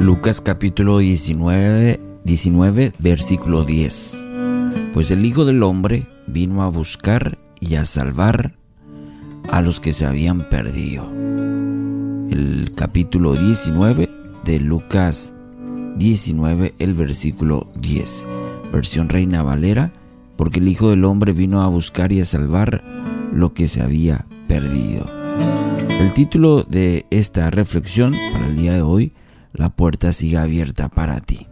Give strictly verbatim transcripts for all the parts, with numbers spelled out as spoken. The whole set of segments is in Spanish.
Lucas capítulo diecinueve, diecinueve, versículo diez. Pues el Hijo del Hombre vino a buscar y a salvar a los que se habían perdido. El capítulo diecinueve de Lucas diecinueve, el versículo diez. Versión Reina Valera, porque el Hijo del Hombre vino a buscar y a salvar lo que se había perdido. El título de esta reflexión para el día de hoy: la puerta sigue abierta para ti.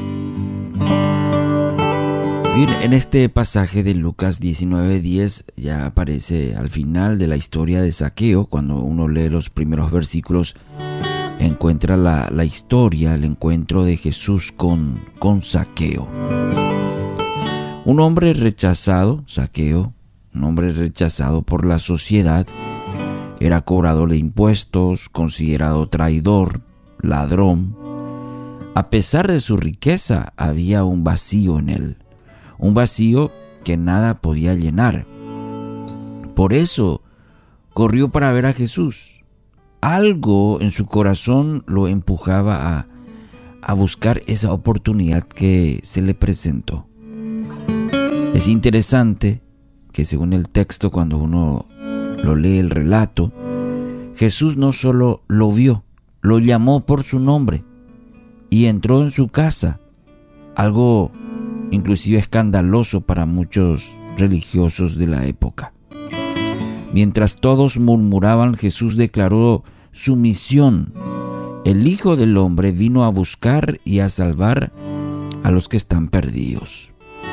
Bien, en este pasaje de Lucas diecinueve diez ya aparece al final de la historia de Zaqueo. Cuando uno lee los primeros versículos, encuentra la, la historia, el encuentro de Jesús con, con Zaqueo. Un hombre rechazado, Zaqueo, un hombre rechazado por la sociedad, era cobrador de impuestos, considerado traidor, ladrón. A pesar de su riqueza, había un vacío en él, un vacío que nada podía llenar. Por eso corrió para ver a Jesús. Algo en su corazón lo empujaba a, a buscar esa oportunidad que se le presentó. Es interesante que, según el texto, cuando uno lo lee el relato, Jesús no solo lo vio, lo llamó por su nombre y entró en su casa, algo inclusive escandaloso para muchos religiosos de la época. Mientras todos murmuraban, Jesús declaró su misión: el Hijo del Hombre vino a buscar y a salvar a los que están perdidos.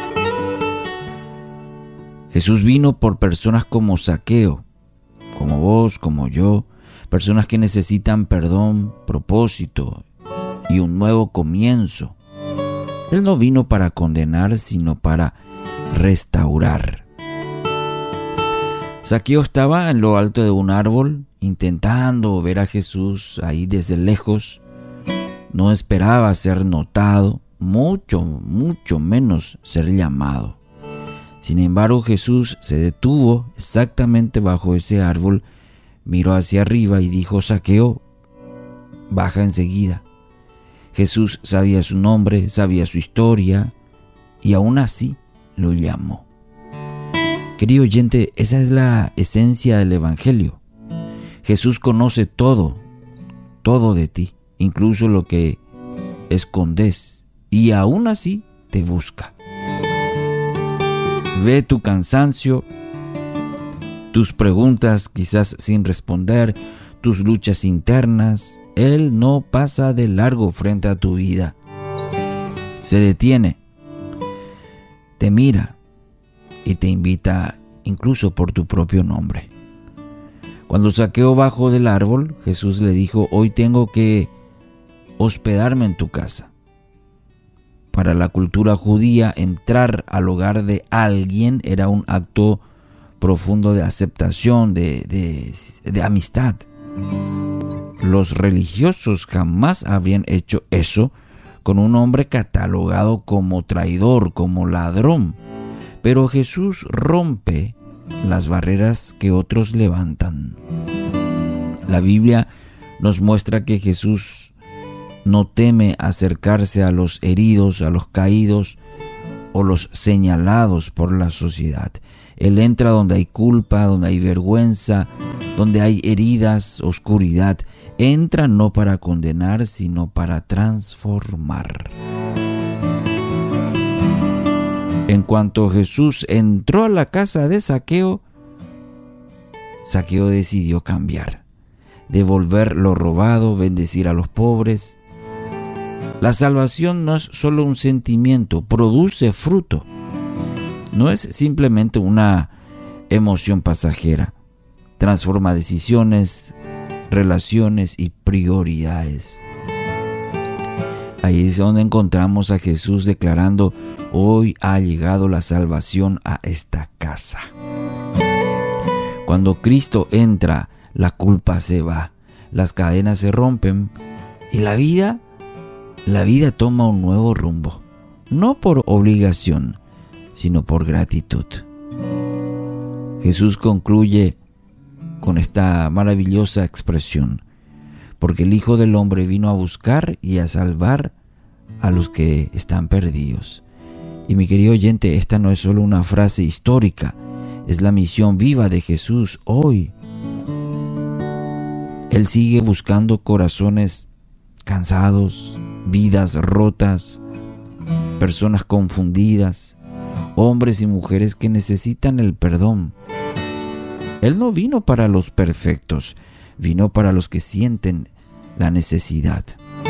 Jesús vino por personas como Zaqueo, como vos, como yo, personas que necesitan perdón, propósito y un nuevo comienzo. Él no vino para condenar, sino para restaurar. Zaqueo estaba en lo alto de un árbol, intentando ver a Jesús ahí desde lejos. No esperaba ser notado, mucho, mucho menos ser llamado. Sin embargo, Jesús se detuvo exactamente bajo ese árbol, miró hacia arriba y dijo: Zaqueo, baja enseguida. Jesús sabía su nombre, sabía su historia, y aún así lo llamó. Querido oyente, esa es la esencia del Evangelio. Jesús conoce todo, todo de ti, incluso lo que escondes, y aún así te busca. Ve tu cansancio, tus preguntas quizás sin responder, tus luchas internas. Él no pasa de largo frente a tu vida. Se detiene, te mira y te invita incluso por tu propio nombre. Cuando Zaqueo bajó del árbol, Jesús le dijo: hoy tengo que hospedarme en tu casa. Para la cultura judía, entrar al hogar de alguien era un acto profundo de aceptación, de, de, de amistad. Los religiosos jamás habrían hecho eso con un hombre catalogado como traidor, como ladrón. Pero Jesús rompe las barreras que otros levantan. La Biblia nos muestra que Jesús no teme acercarse a los heridos, a los caídos o los señalados por la sociedad. Él entra donde hay culpa, donde hay vergüenza, donde hay heridas, oscuridad. Entra no para condenar, sino para transformar. En cuanto Jesús entró a la casa de Zaqueo, Zaqueo decidió cambiar, devolver lo robado, bendecir a los pobres. La salvación no es solo un sentimiento, produce fruto. No es simplemente una emoción pasajera. Transforma decisiones, relaciones y prioridades. Ahí es donde encontramos a Jesús declarando: hoy ha llegado la salvación a esta casa. Cuando Cristo entra, la culpa se va, las cadenas se rompen y la vida La vida toma un nuevo rumbo, no por obligación, sino por gratitud. Jesús concluye con esta maravillosa expresión: porque el Hijo del Hombre vino a buscar y a salvar a los que están perdidos. Y mi querido oyente, esta no es solo una frase histórica, es la misión viva de Jesús hoy. Él sigue buscando corazones cansados, vidas rotas, personas confundidas, hombres y mujeres que necesitan el perdón. Él no vino para los perfectos, vino para los que sienten la necesidad.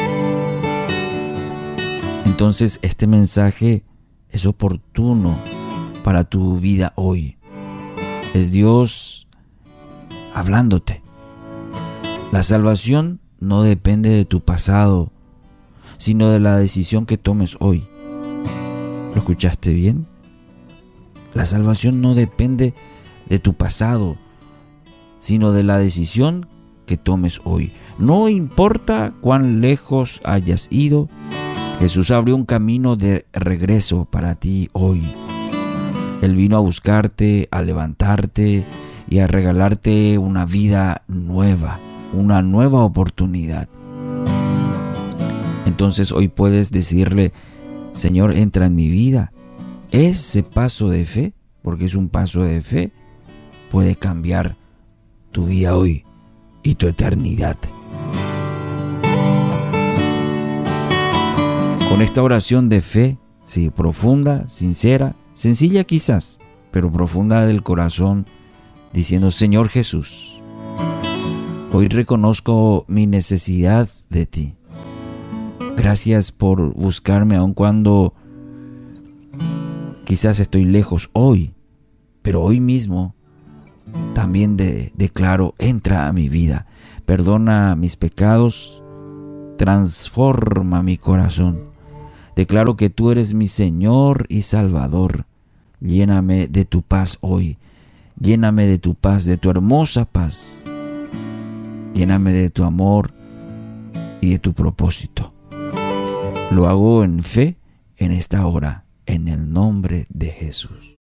Entonces, este mensaje es oportuno para tu vida hoy. Es Dios hablándote. La salvación no depende de tu pasado, sino de la decisión que tomes hoy. ¿Lo escuchaste bien? La salvación no depende de tu pasado, sino de la decisión que tomes hoy. No importa cuán lejos hayas ido, Jesús abrió un camino de regreso para ti hoy. Él vino a buscarte, a levantarte y a regalarte una vida nueva, una nueva oportunidad. Entonces hoy puedes decirle: Señor, entra en mi vida. Ese paso de fe, porque es un paso de fe, puede cambiar tu vida hoy y tu eternidad. Con esta oración de fe, sí, profunda, sincera, sencilla quizás, pero profunda del corazón, diciendo: Señor Jesús, hoy reconozco mi necesidad de ti. Gracias por buscarme aun cuando quizás estoy lejos hoy, pero hoy mismo también de, declaro: entra a mi vida, perdona mis pecados, transforma mi corazón. Declaro que tú eres mi Señor y Salvador. Lléname de tu paz hoy. Lléname de tu paz, de tu hermosa paz. Lléname de tu amor y de tu propósito. Lo hago en fe en esta hora, en el nombre de Jesús.